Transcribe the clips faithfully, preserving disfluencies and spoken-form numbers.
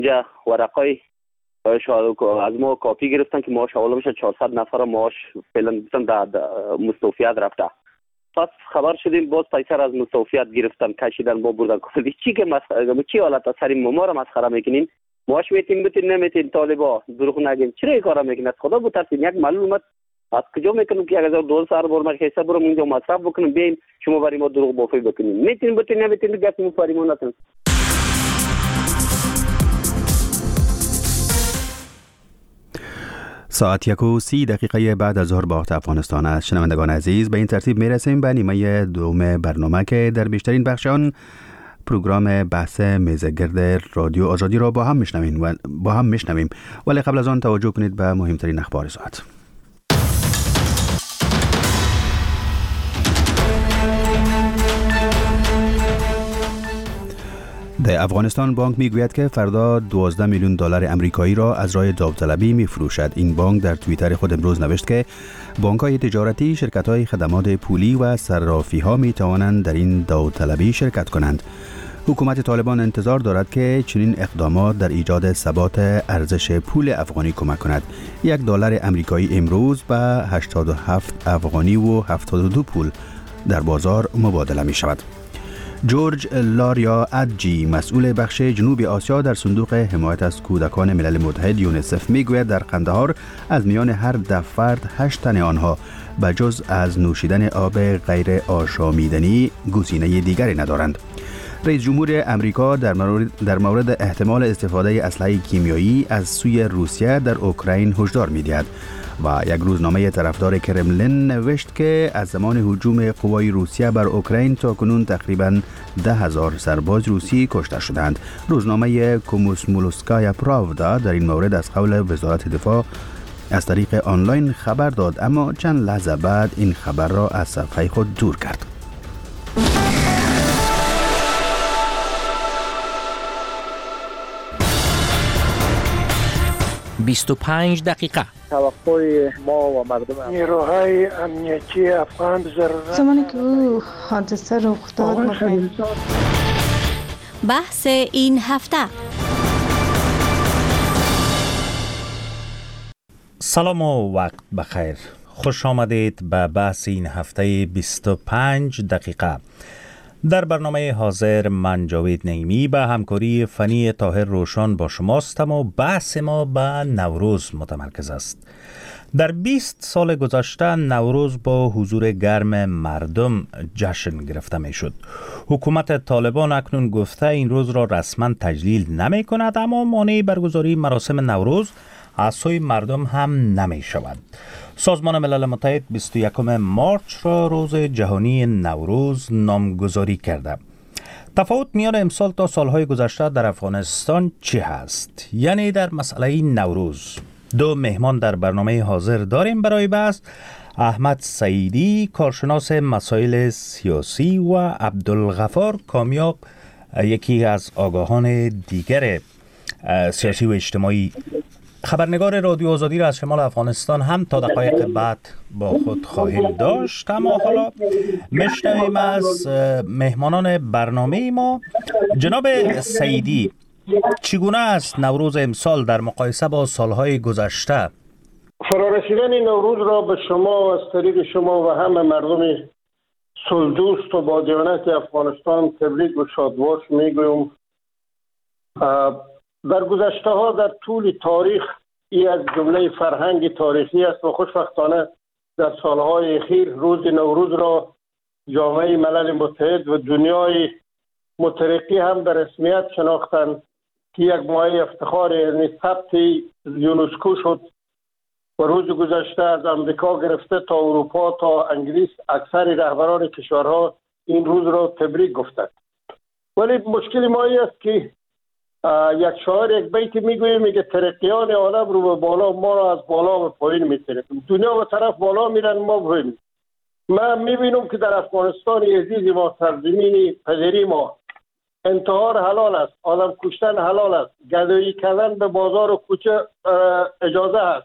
اینجا ورقای از ما کاپی گرفتن که معاش حواله بشه چهارصد نفر معاش فعلا گفتن در مستوفیت رفته. پس خبر شدیم باز پیسر از مستوفیت گرفتن کشیدن با بردن کردن. چی که مسخره چی حالت سر ما رو مسخره میکنین؟ معاش میتین بتین نمیتین طالبا دروغ نگین چرا این کارا میکنین؟ خدا بترسین. یک معلومات از کجا میکنم که اگر دو سال برم حساب برم اونجا مصرف بکنم بیاین شما برای ما دروغ بافی بکنین. میتین بتین نمیتین گپ مو فریمون نتون. ساعت یک و سی دقیقه بعد از ظهر با وقت افغانستان است. شنوندگان عزیز، به این ترتیب میرسیم به نیمه دوم برنامه که در بیشترین بخش آن پروگرام بحث میزگرد رادیو آزادی را با هم میشنویم و با هم میشنویم ولی قبل از آن توجه کنید به مهمترین اخبار ساعت. در افغانستان بانک میگوید که فردا دوازده میلیون دلار امریکایی را از راه داوطلبی میفروشد. این بانک در توییتر خود امروز نوشت که بانک‌های تجارتی، شرکت‌های خدمات پولی و صرافی‌ها می‌توانند در این داوطلبی شرکت کنند. حکومت طالبان انتظار دارد که چنین اقدامات در ایجاد ثبات ارزش پول افغانی کمک کند. یک دلار امریکایی امروز به هشتاد و هفت افغانی و هفتاد و دو پول در بازار مبادله می شود. جورج لاریا ادجی، مسئول بخش جنوب آسیا در صندوق حمایت از کودکان ملل متحد یونیسف میگوید در قندهار از میان هر ده فرد هشت تن آنها به جز از نوشیدن آب غیر آشامیدنی گزینه دیگری ندارند. رئیس جمهور امریکا در مورد, در مورد احتمال استفاده اسلحه کیمیایی از سوی روسیه در اوکراین هشدار می‌دهد و یک روزنامه طرفدار کرملین نوشت که از زمان هجوم قوای روسیه بر اوکراین تا کنون تقریباً ده هزار سرباز روسی کشته شدند. روزنامه کوموسمولوسکایا پراودا در این مورد از قول وزارت دفاع از طریق آنلاین خبر داد، اما چند لحظه بعد این خبر را از صفحه خود دور کرد. بیست و پنج دقیقه. توقع ما و مردم نیروهای امنیتی افغان ضرورت زمانی که او حادثه رخ داد بحث این هفته. سلام و وقت بخیر. خوش آمدید به بحث این هفته بیست و پنج دقیقه. در برنامه حاضر من جاوید نعیمی به همکاری فنی طاهر روشن با شماستم و بحث ما به نوروز متمرکز است. در بیست سال گذشته نوروز با حضور گرم مردم جشن گرفته می شد. حکومت طالبان اکنون گفته این روز را رسما تجلیل نمی کند، اما مانع برگزاری مراسم نوروز از سوی مردم هم نمی شود. سازمان ملل متحد بیست و یکم مارچ را روز جهانی نوروز نامگذاری کرده. تفاوت میان امسال تا سالهای گذشته در افغانستان چی هست؟ یعنی در مسئله نوروز. دو مهمان در برنامه حاضر داریم برای بحث: احمد سعیدی، کارشناس مسائل سیاسی، و عبدالغفار کامیاب، یکی از آگاهان دیگر سیاسی و اجتماعی. خبرنگار رادیو آزادی را از شمال افغانستان هم تا دقایق بعد با خود خواهیم داشت. اما حالا میشنویم از مهمانان برنامه ما. جناب سعیدی، چگونه است نوروز امسال در مقایسه با سالهای گذشته؟ فرارسیدن نوروز را به شما از طریق شما و همه مردم صلح‌دوست و با دیانت افغانستان تبریک و شادباش میگویم. در گذشته ها در طول تاریخ ای از جمله فرهنگ تاریخی است و خوشبختانه در سالهای اخیر روز نوروز را جامعه ملل متحد و دنیای مترقی هم به رسمیت شناختند که یک مایه افتخار یعنی ثبت یونسکو شد و روز گذشته از امریکا گرفته تا اروپا تا انگلیس اکثر رهبران کشورها این روز را تبریک گفتند. ولی مشکل ما این است که یک شاعر یک بیت میگویه، میگه ترقیان عالم رو به بالا، ما را از بالا به پایین میترقیم. دنیا به طرف بالا میرن، ما پایین. من میبینم که در افغانستان عزیز ما، سرزمین پدری ما، انتحار حلال است، آدم کشتن حلال است، گدایی کردن به بازار و کوچه اجازه است،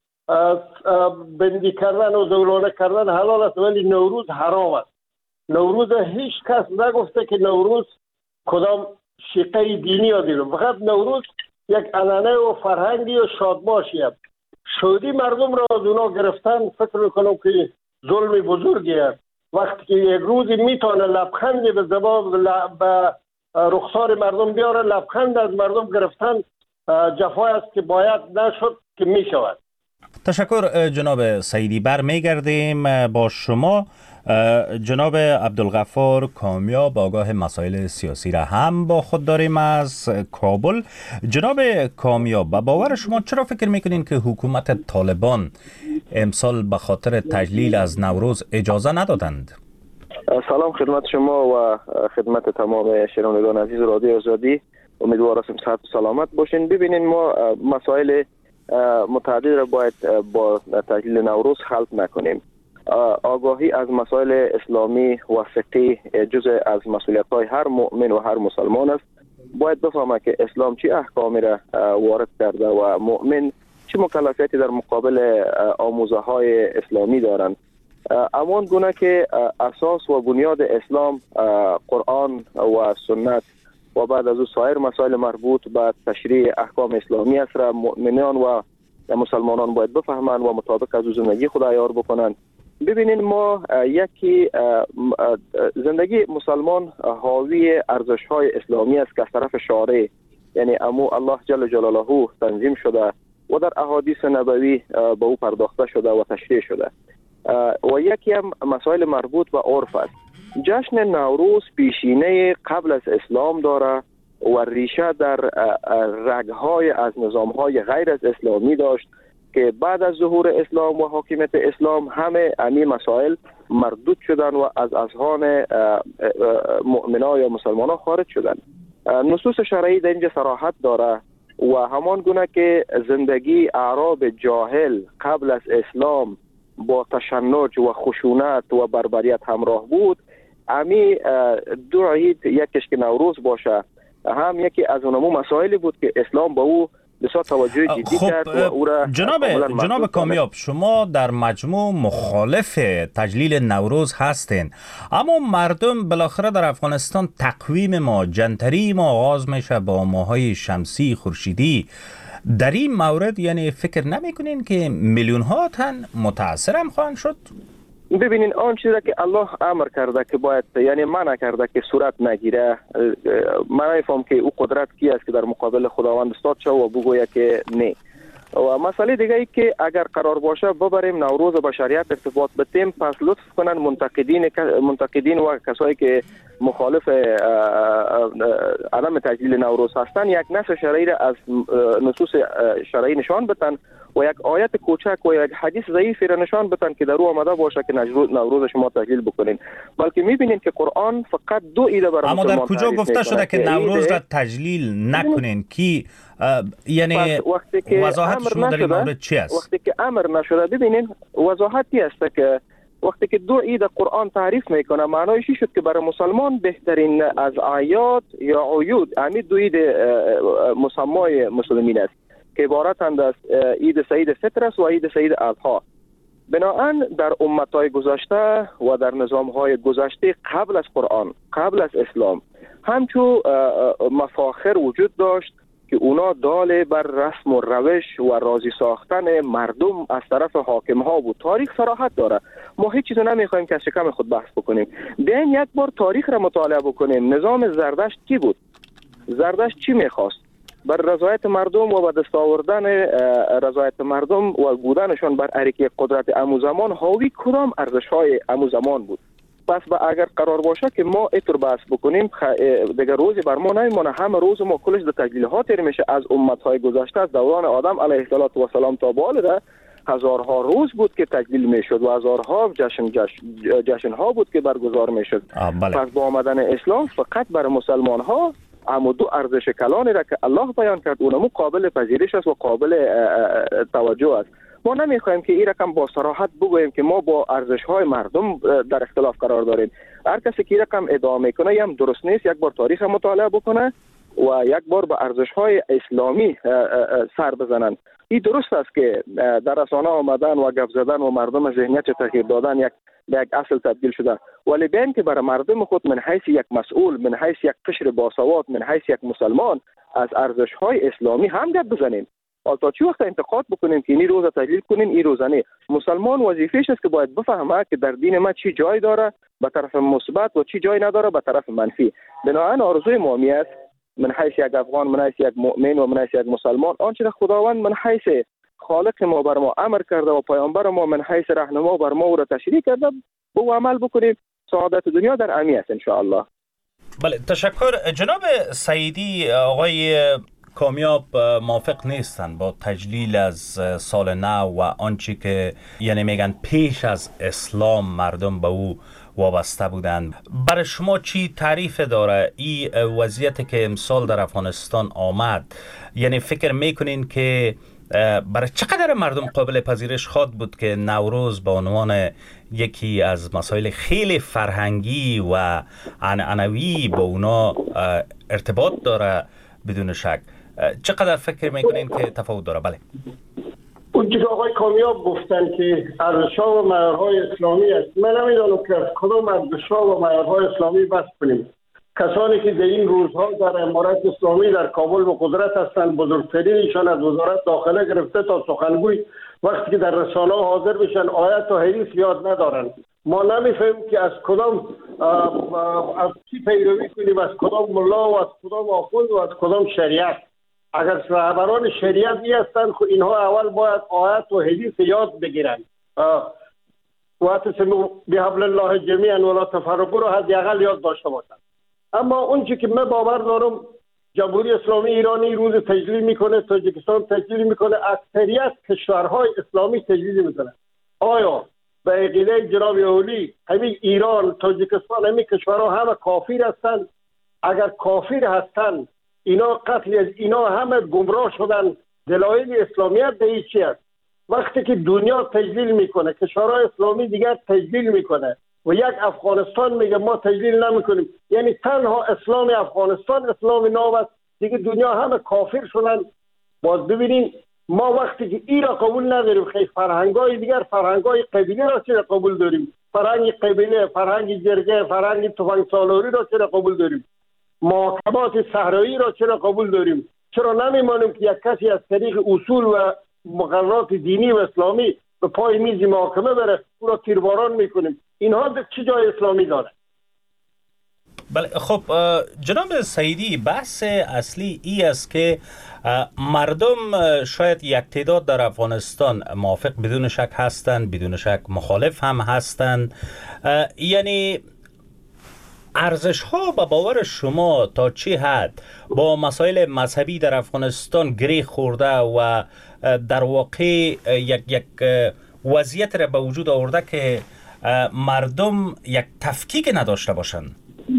بندی کردن و زولانه کردن حلال است، ولی نوروز حرام است. نوروز هیچ کس نگفته که نوروز کدام شیقه دینی ها دیدم. فقط نوروز یک عنعنه و فرهنگی و شادباشی است. شادی مردم را از اونا گرفتن، فکر میکنم که ظلم بزرگی است. وقتی که یک روزی میتونه لبخندی به زبان به رخسار مردم بیاره، لبخند از مردم گرفتن جفای است که باید نشد که میشود. تشکر جناب سعیدی. بر میگردیم با شما. جناب عبدالغفار کامیاب، آگاه مسائل سیاسی را هم با خود داریم از کابل. جناب کامیاب، با باور شما چرا فکر میکنین که حکومت طالبان امسال به خاطر تجلیل از نوروز اجازه ندادند؟ سلام خدمت شما و خدمت تمام شنوندگان عزیز رادیو آزادی. امیدوارم صحت و سلامت باشین. ببینین، ما مسائل متعدد را باید با تجلیل نوروز خلط نکنیم. آگاهی از مسائل اسلامی و فقهی جزء از مسئولیت‌های هر مؤمن و هر مسلمان است. باید بفهمه که اسلام چه احکامی را وارد کرده و مؤمن چه مکلفیتی در مقابل آموزه‌های اسلامی دارند. امان گونه که اساس و بنیاد اسلام قرآن و سنت و بعد از او سایر مسائل مربوط به تشریع احکام اسلامی است را مؤمنان و مسلمانان باید بفهمند و مطابق از زندگی خود عیار بکنند. ببینید، ما یکی زندگی مسلمان حاوی ارزش‌های اسلامی است که از طرف شارع، یعنی امو الله جل جلاله تنظیم شده و در احادیث نبوی به او پرداخته شده و تشریع شده. و یکی هم مسائل مربوط به عرف است. جشن نوروز پیشینه قبل از اسلام داره و ریشه در رگ‌های از نظام‌های غیر از اسلامی داشت که بعد از ظهور اسلام و حاکمیت اسلام همه امی مسائل مردود شدن و از اذهان مؤمنان یا مسلمانان خارج شدن. نصوص شرعی در اینجا صراحت داره و همان گونه که زندگی اعراب جاهل قبل از اسلام با تشنج و خشونت و بربریت همراه بود، امی دو عید، یکیش که نوروز باشه هم یکی از اونمو مسائلی بود که اسلام با او بسیار توجه جدی خب کرد و او را جناب جناب کامیاب، شما در مجموع مخالف تجلیل نوروز هستین، اما مردم بالاخره در افغانستان تقویم ما جنتری ما آغاز میشه با ماهای شمسی خورشیدی. در این مورد یعنی فکر نمی کنین که میلیون ها تن متاثر هم خواهند شد؟ ببینین، آن چیزی که الله امر کرده که باید، یعنی منع کرده که صورت نگیره، من نمیفهم که او قدرت کی است که در مقابل خداوند استاد شه و بگوید که نه. و مسئله دیگه ای که اگر قرار باشه ببریم نوروز با شریعت ارتباط بدیم، پس لطف کنن منتقدین منتقدین و کسایی که مخالف عدم تجلیل نوروز هستن یک نص شرعی را از نصوص شرعی نشان بدن و یک آیت کوچک و یک حدیث ضعیفی را نشان بدن که در او آمده باشه که نوروز شما تجلیل بکنین. بلکه میبینین که قرآن فقط دو ایده برای اما در کجا گفته شده که نوروز را تجلیل نکنین؟ کی یعنی وضاحت شما در این مورد چی است؟ وقتی که امر نشده، ببینین وضاحتی است که وقتی که دو عید قرآن تعریف میکنه، معنایش شد که برای مسلمان بهترین از اعیاد یا عیود همین دو عید مسمای مسلمین است که عبارتند از عید سعید فطر است و عید سعید اضحی. بنابراین در امتهای گذشته و در نظامهای گذشته قبل از قرآن، قبل از اسلام، همچون مفاخر وجود داشت که اونا دال بر رسم و روش و راضی ساختن مردم از طرف حاکم ها بود. تاریخ صراحت داره. ما هیچ چیزو نمیخوایم که از شکم خود بحث بکنیم. بیاین یک بار تاریخ را مطالعه بکنیم. نظام زردشت کی بود؟ زردشت چی میخواست؟ بر رضایت مردم و به دست آوردن رضایت مردم و بودنشان بر اریکه قدرت امو زمان حاوی کدام ارزش‌های امو زمان بود؟ پس با اگر قرار باشه که ما اینطور بحث بکنیم، دیگه روزی بر ما نمیمونه. همه روز ما کلش در تجلیل ها تیر میشه. از امت‌های گذشته از دوران آدم علیه السلام تا به حال هزارها روز بود که تجلیل میشد و هزارها جشن جشن, جشن ها بود که برگزار میشد. پس با آمدن اسلام فقط بر مسلمان ها اما دو ارزش کلانی را که الله بیان کرد اونمو قابل پذیرش است و قابل توجه است. ما نمیخوایم که این رقم با صراحت بگوییم که ما با ارزش‌های مردم در اختلاف قرار داریم. هر کسی که این رقم ادعا میکنه هم درست نیست. یک بار تاریخ مطالعه بکنه و یک بار به ارزش‌های اسلامی سر بزنن. این درست است که در رسانه آمدن و گپ زدن و مردم ذهنیت تغییر دادن یک به یک اصل تبدیل شده. ولی بیان که برای مردم خود من حیث یک مسئول، من حیث یک قشر باسواد، من حیث یک مسلمان از ارزش‌های اسلامی هم گپ بزنیم. تا چی وقت انتقاد بکنیم که این روزه تحلیل کنیم این روزه نه. مسلمان وظیفه‌اش است که باید بفهمه که در دین ما چی جای داره به طرف مثبت و چی جای نداره به طرف منفی. بنابراین آرزوی ما می است من حیث یک افغان، من حیث یک مؤمن و من حیث یک مسلمان، آنچه خداوند من حیث خالق ما بر ما امر کرده و پیامبر ما من حیث راهنما بر ما او را تشریح کرده به عمل بکنیم. سعادت دنیا در امی است ان شاء الله. بله تشکر. جناب سعیدی، آقای کامیاب موافق نیستن با تجلیل از سال نو و آنچه که یعنی میگن پیش از اسلام مردم به او وابسته بودند. برای شما چی تعریف داره این وضعیتی که امسال در افغانستان آمد؟ یعنی فکر میکنین که برای چقدر مردم قابل پذیرش خواد بود که نوروز به عنوان یکی از مسائل خیلی فرهنگی و عنعنوی با اونا ارتباط داره؟ بدون شک چقدر فکر میکنین که تفاوت داره؟ بله اون که آقای کامیاب گفتن که ارزش‌ها و معیارهای اسلامی است، من نمیدونم که از کدام ارزش‌ها و معیارهای اسلامی بحث کنیم. کسانی که در این روزها در امارت اسلامی در کابل به قدرت هستند، بزرگترینشان از وزارت داخله گرفته تا سخنگوی، وقتی که در رسانه حاضر بشن آیت و حدیث یاد ندارن. ما نمیفهمیم که از کدام از چی پیروی کنیم، از کدام ملا و از کدام آخوند و از کدام شریعت. اگر رهبران شریعتی هستند خب اینها اول باید آیت و حدیث یاد بگیرن. واعتصموا بحبل الله جمیعا ولا تفرقوا رو حداقل یاد داشته باشند. اما اونچه که من باور دارم جمهوری اسلامی ایرانی روز تجلیل میکنه، تاجیکستان تجلیل میکنه، اکثریت کشورهای اسلامی تجلیل میکنه. آیا به عقیده جناب اولی همین ایران، تاجیکستان، همین کشورها همه کافر هستند؟ اگر کافر هستند اینا قتل از اینا همه گمراه شدن. دلایل اسلامیت به چی است؟ وقتی که دنیا تجلیل میکنه، کشورهای اسلامی دیگر تجلیل میکنه و یک افغانستان میگه ما تجلیل نمیکنیم، یعنی تنها اسلام افغانستان اسلام نو است، دیگه دنیا همه کافر شدن. باز ببینیم ما وقتی که این را قبول نداریم، خیلی فرهنگای دیگر، فرهنگای قبیله را چرا قبول داریم؟ فرهنگ قبیله، فرهنگ جرگه، فرهنگ تفنگ سالاری را چرا قبول داریم؟ محاکمات صحرایی را چرا قبول داریم؟ چرا نمیمانیم که یک کسی از طریق اصول و مقررات دینی و اسلامی به پای میز محاکمه بره او را تیرباران میکنیم؟ اینها چه جای اسلامی داره؟ بله خب جناب سعیدی، بحث اصلی ای است که مردم شاید یک تعداد در افغانستان موافق بدون شک هستند، بدون شک مخالف هم هستند. یعنی ارزش ها به باور شما تا چه حد با مسائل مذهبی در افغانستان گره خورده و در واقع یک یک وضعیت را به وجود آورده که مردم یک تفکیک نداشته باشند؟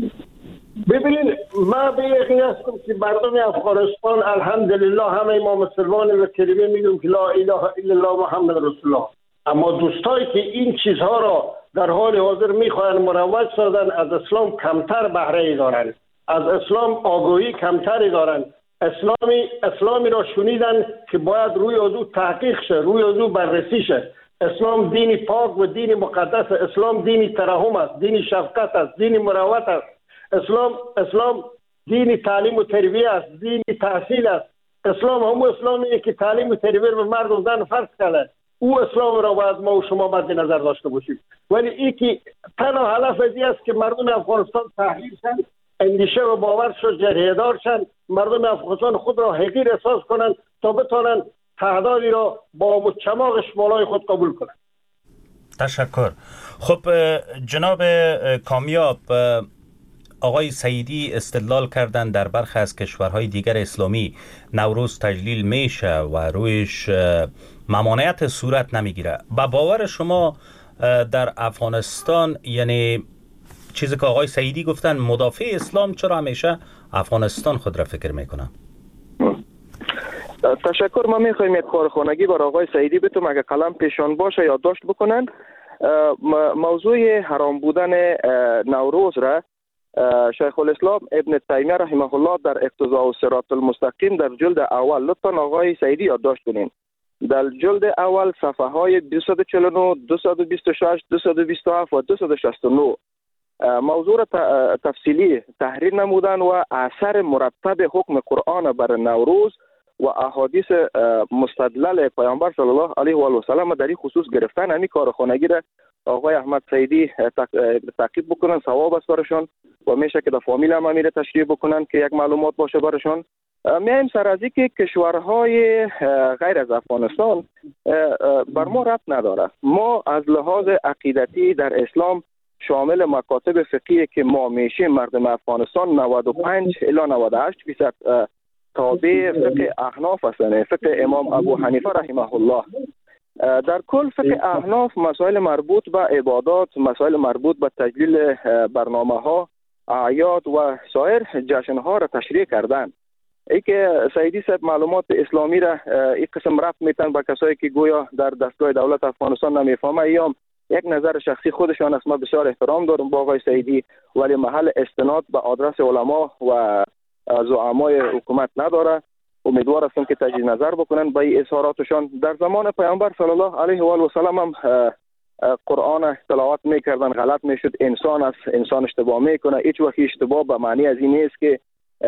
ببینید من به یقین هستم که مردم افغانستان الحمدلله همه ما مسلمان و کلمه میگیم که لا اله الا الله محمد رسول الله، اما دوستایی که این چیزها را در حال حاضر میخواهند مروج سازن از اسلام کمتر بهره دارند، از اسلام آگاهی کمتری دارند. اسلامی اسلامی را شنیدن که باید روی او تحقیق شه، روی او بررسی شه. اسلام دین پاک و دین مقدس، اسلام دین ترحم است، دین شفقت است، دین مروت است. اسلام اسلام دین تعلیم و تربیت است، دین تحصیل است. اسلام هم اسلامیه که تعلیم و تربیت به مردم زن فرض کرده. او اسلام را باید ما و شما مد نظر داشته باشیم. ولی این که تنها هدف ازی است که مردم افغانستان تحلیل شن، اندیشه و باور شد جریه‌دار شن، مردم افغانستان خود را حقیر احساس کنند تا بتوانند تعدادی را با مچماغش بالای خود قبول کنند. تشکر. خب جناب کامیاب، آقای سعیدی استدلال کردن در برخی از کشورهای دیگر اسلامی نوروز تجلیل میشه و رویش ممانعت صورت نمیگیره. با باور شما در افغانستان، یعنی چیزی که آقای سعیدی گفتن، مدافع اسلام چرا همیشه افغانستان خود را فکر میکنه؟ تشکر. ما میخوایم یک کارخانگی بر آقای سعیدی بتوم اگه قلم پیشان باشه یادداشت بکنن. موضوع حرام بودن نوروز را شیخ الاسلام ابن تیمیه رحمه الله در اقتضاء الصراط المستقیم در جلد اول، لطفا آقای سعیدی یادداشت کنین. در جلد اول صفحه های دویست و چهل و نه، دویست و بیست و شش، دویست و بیست و هفت و دویست و شصت و نه موضوع را تفصیلی تحریر نمودن و اثر مرتب حکم قرآن بر نوروز و احادیث مستدلل پیامبر صلی الله علیه و آله و سلم در این خصوص گرفتن. همین کارخانگی را آقای احمد سیدی تعقیب بکنن، ثواب است برشان و میشه که در فامیل هم امیر تشریح بکنن که یک معلومات باشه برشان. میایم سر از که کشورهای غیر از افغانستان بر ما ربط نداره. ما از لحاظ عقیدتی در اسلام شامل مکاتب فقهی که ما میشیم مردم افغانستان نود و پنج الی نود و هشت درصد تابع فقه احناف هستند، فقه امام ابو حنیفه رحمه الله. در کل فقه احناف مسائل مربوط به عبادات، مسائل مربوط به تجلیل برنامه ها، اعیاد و سایر جشن ها را تشریح کردن. ای که سیدی صاحب معلومات اسلامی را این قسم رفت میتن به کسایی که گویا در دستگاه دولت افغانستان نمیفهمه. ایام یک نظر شخصی خودشان است، ما بسیار احترام دارم با آقای سیدی، ولی محل استناد به آدرس علما و زعمای حکومت نداره. امیدوار هستم که تجدید نظر بکنن به این اظهاراتشان. در زمان پیامبر صلی الله علیه و آله و سلم هم قرآن تلاوت میکردن، غلط میشد، انسان است، انسان اشتباه میکنه. هیچ وقت اشتباه به معنی از این نیست که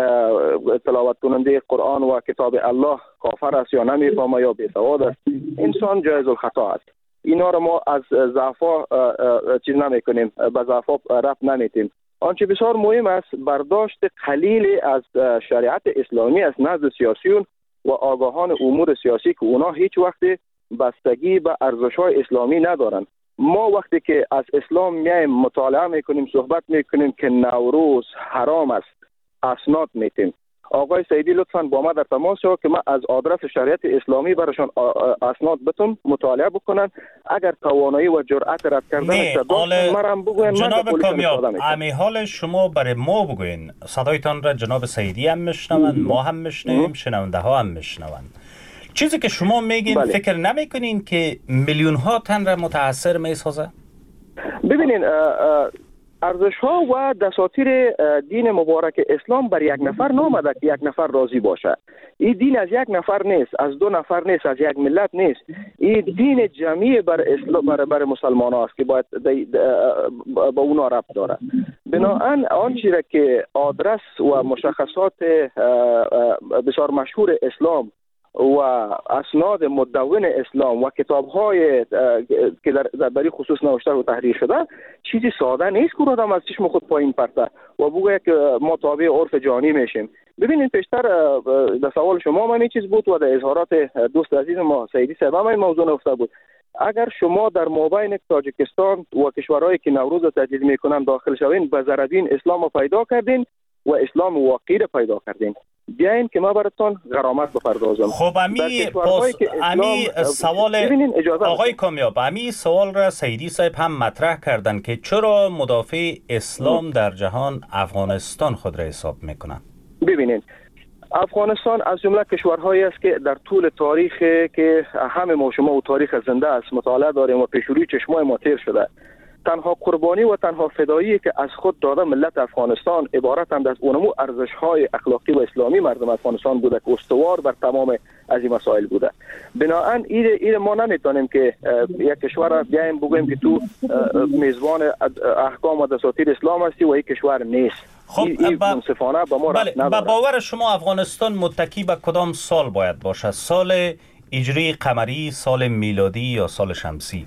تلاوت کننده قرآن و کتاب الله کافر است یا نمیفهمه یا بی‌سواد است. انسان جایز الخطا است. اینا رو ما از ضعفا چیز نمیکنیم، به ضعفا رفت نمیتیم. آنچه بسیار مهم است برداشت قلیل از شریعت اسلامی از نزد سیاسیون و آگاهان امور سیاسی که اونا هیچ وقت بستگی به ارزش‌های اسلامی ندارن. ما وقتی که از اسلام میایم مطالعه میکنیم، صحبت میکنیم که نوروز حرام است، اسناد میتیم. آقای سیدی لطفاً با ما در تماس شو که ما از آدرس شریعت اسلامی براشون اسناد بتون مطالعه بکنن. اگر توانایی و جرأت رد کردن داشتن مرام بگوین. جناب کامیاب، امی حال شما برای ما بگوین. صدایتان را جناب سیدی هم میشنون، ما هم میشنویم، شنونده ها هم میشنون. چیزی که شما میگین بله. فکر نمیکنین که میلیون ها تن را متاثر میسازه؟ ببینین ارزش ها و دساتیر دین مبارک اسلام بر یک نفر نامده که یک نفر راضی باشه. این دین از یک نفر نیست، از دو نفر نیست، از یک ملت نیست. این دین جمعی بر اسلام بر, بر مسلمان هاست که باید با اونا ربط داره. بنابراین آنچه را که آدرس و مشخصات بسیار مشهور اسلام و اسناد مدون اسلام و کتاب‌های که در در خصوص نوشته و تحریر شده چیزی ساده نیست که آدم از چشم خود پایین پرته و بگه که ما تابع عرف جهانی میشیم. ببینید پیشتر در سوال شما من این چیز بود و در اظهارات دوست عزیز ما سیدی صاحب هم این موضوع نفته بود. اگر شما در مابین تاجیکستان و کشورهایی که نوروز را تجدید میکنن داخل شوین، به زردین اسلام رو پیدا کردین و اسلام واقعی را پیدا کردین. بیاین که ما براتون غرامت بپردازم. خب امی پس امی سوال آقای کامیاب، امی سوال را سیدی صاحب هم مطرح کردن که چرا مدافع اسلام در جهان افغانستان خود را حساب میکنن؟ ببینید افغانستان از جمله کشورهایی است که در طول تاریخ که همه ما شما و تاریخ زنده است مطالعه داریم و پیش روی چشمای ما تیر شده، تنها قربانی و تنها فدایی که از خود داده ملت افغانستان عبارتند از اونمو ارزش‌های اخلاقی و اسلامی مردم افغانستان بوده که استوار بر تمام از این مسائل بوده. بنابراین این این ما نمیتونیم که یک کشور بیایم بگوییم که تو میزبان احکام و دساتیر اسلام هستی و این کشور نیست. خب این منصفانه با ما بله با باور شما افغانستان متکی به کدام سال باید باشه؟ سال هجری قمری، سال میلادی یا سال شمسی؟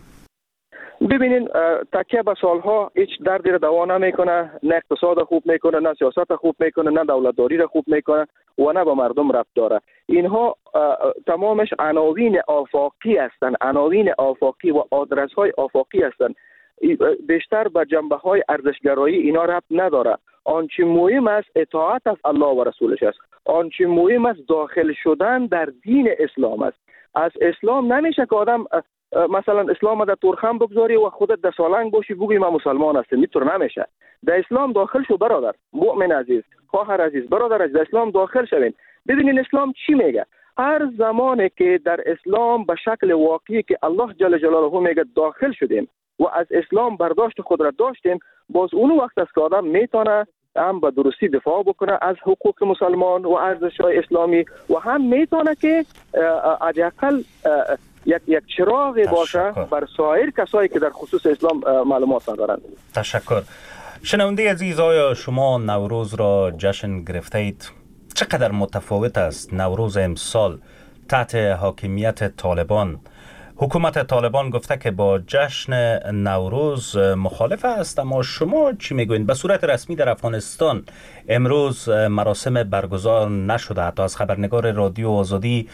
ببینین تکیه به سالها هیچ دردی را دوا نمیکنه، نه اقتصاد خوب میکنه، نه سیاست خوب میکنه، نه دولتداری را خوب میکنه و نه به مردم ربط داره. اینها تمامش عناوین آفاقی هستند، عناوین آفاقی و آدرس های آفاقی هستند. بیشتر به جنبه های ارزشگرایی اینا ربط نداره. آنچه مهم است اطاعت از الله و رسولش است. آنچه مهم است داخل شدن در دین اسلام است. از اسلام نمیشه که آدم مثلا اسلام در تورخم بگذاری و خودت در سالنگ باشی بگویی من مسلمان هستم. اینطور نمیشه. در اسلام داخل شو برادر، مؤمن عزیز، خواهر عزیز، برادر عزیز، در اسلام داخل شوین. ببینین اسلام چی میگه. هر زمانی که در اسلام به شکل واقعی که الله جل جلاله میگه داخل شدیم و از اسلام برداشت خود را داشتیم، باز اون وقت است که آدم میتونه هم به درستی دفاع بکنه از حقوق مسلمان و ارزش‌های اسلامی و هم میتونه که حداقل یک یک چراغ باشه بر سایر کسایی که در خصوص اسلام معلومات ندارند. تشکر. شنونده عزیز، آیا شما نوروز را جشن گرفته اید؟ چقدر متفاوت است نوروز امسال تحت حاکمیت طالبان؟ حکومت طالبان گفته که با جشن نوروز مخالف است، اما شما چی میگوین؟ به صورت رسمی در افغانستان امروز مراسم برگزار نشده. حتی از خبرنگار رادیو آزادی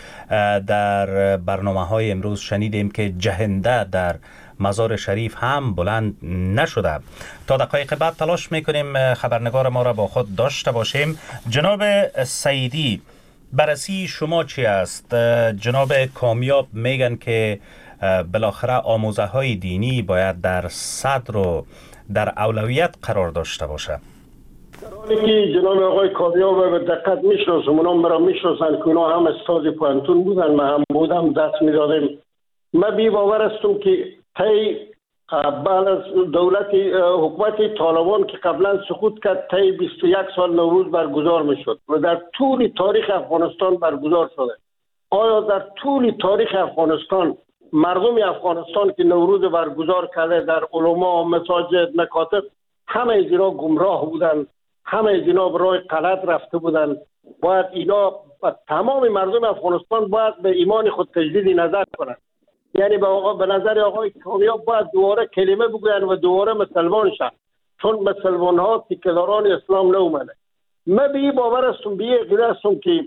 در برنامه های امروز شنیدیم که جهنده در مزار شریف هم بلند نشده. تا دقایق بعد تلاش میکنیم خبرنگار ما را با خود داشته باشیم. جناب سعیدی، بررسی شما چی است؟ جناب کامیاب میگن که بالاخره آموزه های دینی باید در صدر و در اولویت قرار داشته باشه. در حالی که جناب آقای کامیاب به دقت میشناسم، اونا مرا میشناسن که اونا هم استاد پانتون بودن، من هم بودم، دست میدادیم. من بی باور هستم که طی بعد از دولت حکومت طالبان که قبلا سقوط کرد طی بیست و یک سال نوروز برگزار میشد و در طول تاریخ افغانستان برگزار شده. آیا در طول تاریخ افغانستان مردم افغانستان که نوروز برگزار کرده در علما، مساجد، مکاتب، همه از اینا گمراه بودن، همه از اینا برای غلط رفته بودن؟ باید اینا تمام مردم افغانستان باید به ایمان خود تجدید نظر کنند. یعنی به آقا به نظر آقای کامیاب باید دوباره کلمه بگوین و دوباره مسلمان شن، چون مسلمان ها تیکه‌داران اسلام نومده. من به این باور هستم، به این عقیده هستم که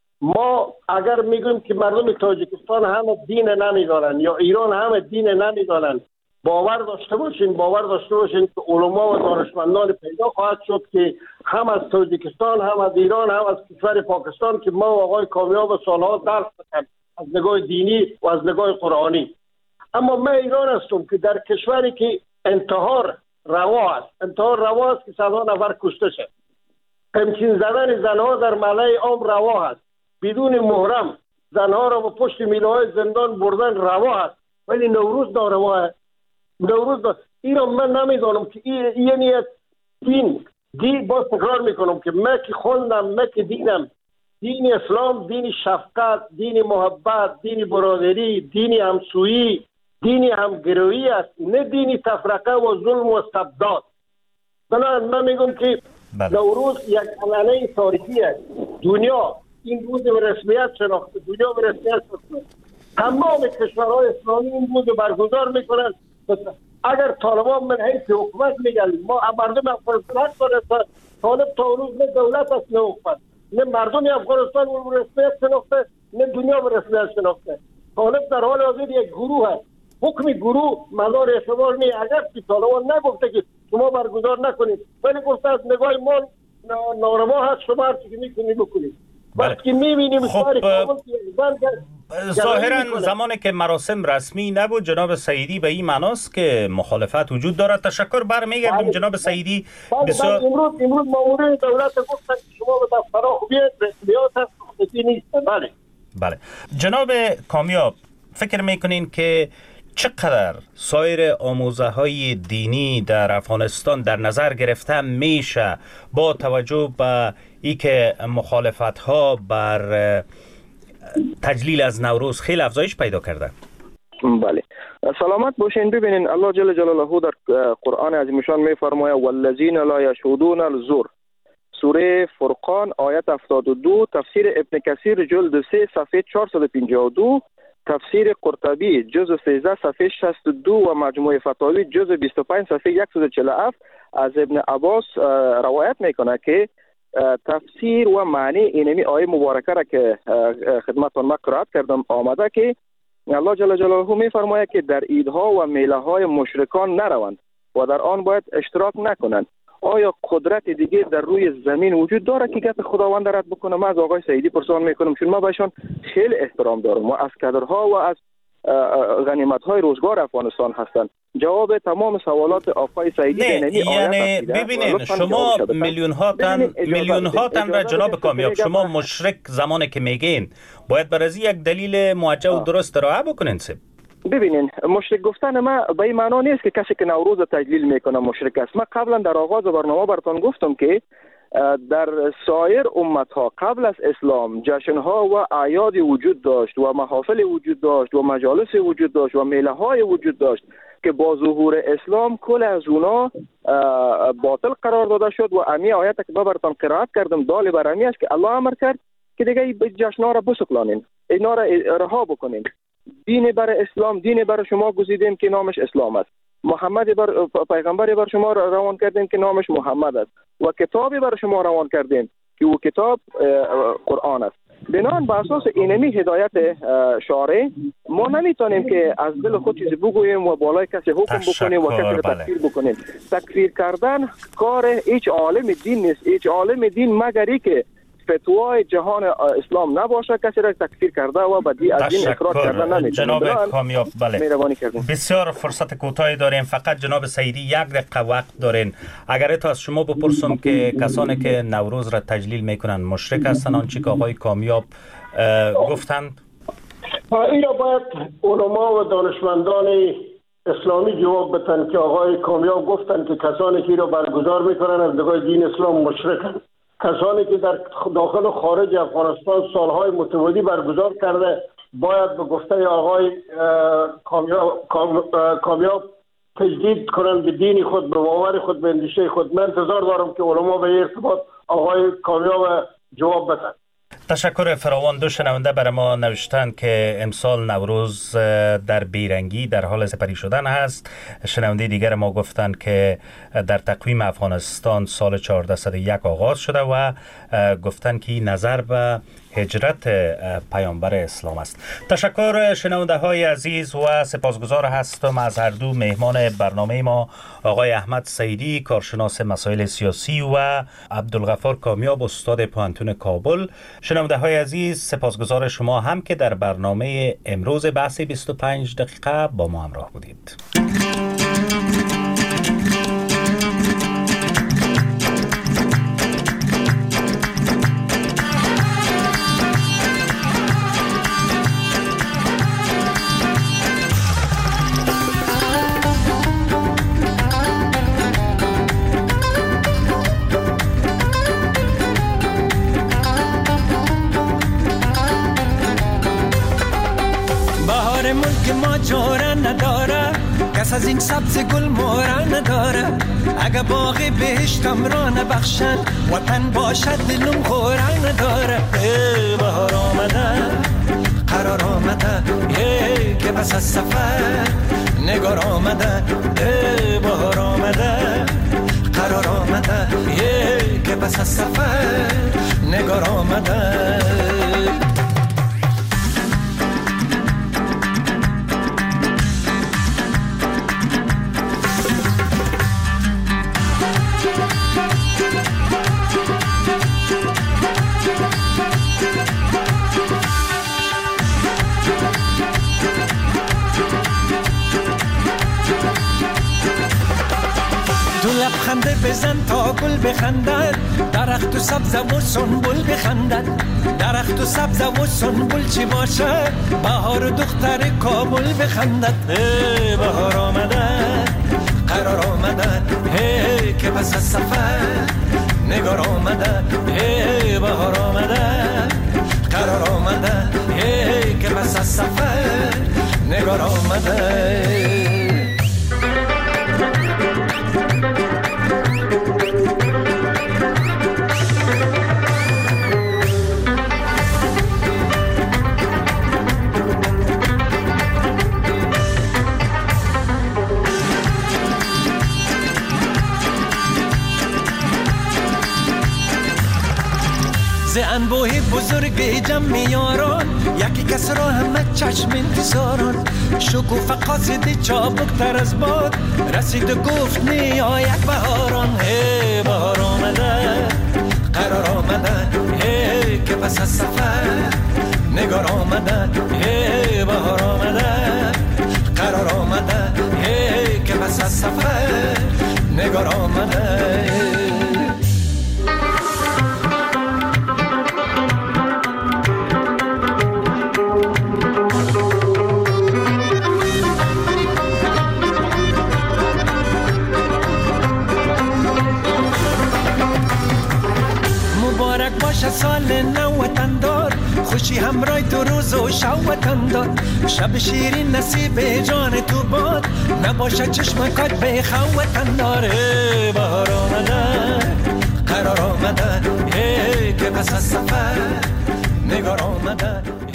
ما اگر میگویم که مردم تاجیکستان همه دین نمیدانند یا ایران همه دین نمیدانند، باور داشته باشین باور داشته باشین که علما و دانشمندان پیدا خواهد شد که هم از تاجیکستان، هم از ایران، هم از کشور پاکستان که ما و آقای کامیاب سالها درس بکنیم از نگاه دینی و از نگاه قرآنی. اما من ایران هستم که در کشوری که انتحار روا است، انتحار روا است که صدها نفر کشته شد، قمچین زدن زنها در ملأ عام روا است، بدون محرم زنها را به پشت میله‌های زندان بردن روا است، ولی نوروز ناروا است. نوروز دا... ایران من نمیدانم که این یعنی دین دین باز تکرار میکنم که من که خوندم، من که دینم دین اسلام دین شفقت، دین محبت، دین برادری، دین همسویی، دین همگرایی است، نه دین تفرقه و ظلم و استبداد. بنابراین من میگم که نوروز یک علامه تاریخی است. دنیا این روز به رسمیت شناخته، دنیا به رسمیت شناخته، تمام کشورهای اسلامی این روز برگزار میکنن. اگر طالبان من حیث حکومت میگن ما مردم افغانستان حق طالب تا روز نه دولت است نه حکومت، نه مردم افغانستان رو رسمیت شناخته نه دنیا به رسمیت شناخته. طالب در حال حاضر یک گروه است. حکم گروه مدار اعتبار نیست. اگر که طالبان نگفته که شما برگزار نکنید، ولی گفته از نگاه ما ناروا هست، شما هر چیزی میکنید بکنید. وقتی میبینیم خب ظاهرا زمانی که مراسم رسمی نبود جناب سعیدی به این معناست که مخالفت وجود دارد. تشکر. برمیگردیم جناب سعیدی. بسیار امروز امروز مامورین دولت گفتن که شما به دفترها بیاید، رسمیات هست خصوصی نیست. بله بله. جناب کامیاب، فکر میکنین که چقدر سایر آموزه های دینی در افغانستان در نظر گرفته میشه با توجه به ای که مخالفت ها بر تجلیل از نوروز خیلی افزایش پیدا کرده؟ بله، سلامت باشین. ببینین الله جل جلاله در قرآن عظیمشان میفرماید والذین لا یشهدون الزور، سوره فرقان آیت هفتاد و دو، تفسیر ابن کثیر جلد سه صفحه چهارصد و پنجاه و دو، تفسیر قرطبی جزء سیزده صفحه شصت و دو و مجموع فتاوی جزء بیست و پنج صفحه صد و چهل و هفت از ابن عباس روایت میکنه که تفسیر و معنی اینمی آیه مبارکه را که خدمتتون من قرائت کردم آمده که الله جل جلاله میفرماید که در عیدها و میله های مشرکان نروند و در آن باید اشتراک نکنند. آیا قدرت دیگه در روی زمین وجود داره که گپ خداوند رد بکنه؟ من از آقای سعیدی پرسان میکنم، چون ما بهشان خیلی احترام دارم و از کادرها و از غنیمت‌های روزگار افغانستان هستند. جواب تمام سوالات آقای سعیدی نه، یعنی ببینین شما میلیون ها تن میلیون ها تن را جناب کامیاب شما مشرک زمانی که میگین باید برای یک دلیل موجه و درست ارائه بکنین. سب ببینین مشرک گفتن ما به این معنا نیست که کسی که نوروز تجلیل میکنه مشرک است. من قبلا در آغاز برنامه براتون گفتم که در سایر امت ها قبل از اسلام جشن ها و اعیاد وجود داشت و محافل وجود داشت و مجالس وجود داشت و میله های وجود داشت که با ظهور اسلام کل از اونا باطل قرار داده شد و امی آیت که من براتون قرائت کردم دال بر امی است که الله امر کرد که دیگه جشن ها را بسکلانین، اینا را رها بکنین. دین بر اسلام، دین بر شما گزیدیم که نامش اسلام است. محمد بر پیغمبری بر شما روان کردیم که نامش محمد است و کتابی بر شما روان کردیم که او کتاب قرآن است. بنان بر اساس اینمی هدایت شارع ما نمیتونیم که از دل خود چیزی بگوییم و بالای کسی حکم بکنیم و کسی را تکفیر بکنیم. تکفیر کردن کار هیچ عالم دین نیست. هیچ عالم دین مگری که فتوای جهان اسلام نباشه کسی را تکفیر کرده و بدی از دین اخراج کردن نمیتونه. جناب کامیاب، بله مهربانی کردین. بسیار فرصت کوتاهی داریم، فقط جناب سعیدی یک دقیقه وقت دارین. اگر تو از شما بپرسم که کسانی که نوروز را تجلیل میکنن مشرک هستن آنچه که آقای کامیاب گفتند؟ این را باید علما و دانشمندان اسلامی جواب بدن که آقای کامیاب گفتن که کسانی که را برگزار میکنن از نگاه دین اسلام مشرکن. کسانی که در داخل و خارج افغانستان سالهای متوالی برگزار کرده باید به گفته آقای کامیاب, کامیاب تجدید کنن به دین خود، به باور خود، به اندیشه خود. من انتظار دارم که علما به این ارتباط آقای کامیاب جواب بدن. تشکر فراوان. دو شنونده برای ما نوشتند که امسال نوروز در بیرنگی در حال سپری شدن هست. شنونده دیگر ما گفتند که در تقویم افغانستان سال چهارصد و یک آغاز شده و گفتند که نظر به هجرت پیامبر اسلام است. تشکر شنونده های عزیز و سپاسگزار هستم از هر دو مهمان برنامه ما، آقای احمد سعیدی کارشناس مسائل سیاسی و عبدالغفار کامیاب استاد پوهنتون کابل. شنونده های عزیز سپاسگزار شما هم که در برنامه امروز بحث بیست و پنج دقیقه با ما همراه بودید. از این سبز گل مورا نداره، اگه باغ بهشتم را نبخشن وطن باشد دلم خورا نداره. ای بهار آمده قرار آمده، ای که بس از سفر نگار آمده. ای بهار آمده قرار آمده، ای که بس از سفر نگار آمده. لبخنده بزن تا گل بخندد، درخت و سبز و سنبل بخندد. درخت و سبز و سنبل چی باشه، بهار و دختر کابل بخندد. ای بهار آمده قرار آمده، ای که پس از سفر نگار آمده. ای بهار آمده قرار آمده، ای که پس از سفر نگار آمده. ز انبوه بزرگ جمع یاران، یکی کس را همه چشم انتظاران. شکوفه قاصد چابک تر از باد، رسید و گفت نیا یک بهاران. ای بهار آمده قرار آمده، ای که پس از سفر نگار آمده. ای بهار آمده قرار آمده، ای که پس از سفر نگار آمده. روز و شوتم داد شب شیرین نصیب جان تو باد نباشه چشمکات به خوتم داره بهار آمده قرار آمده که پس از سفر نگار آمده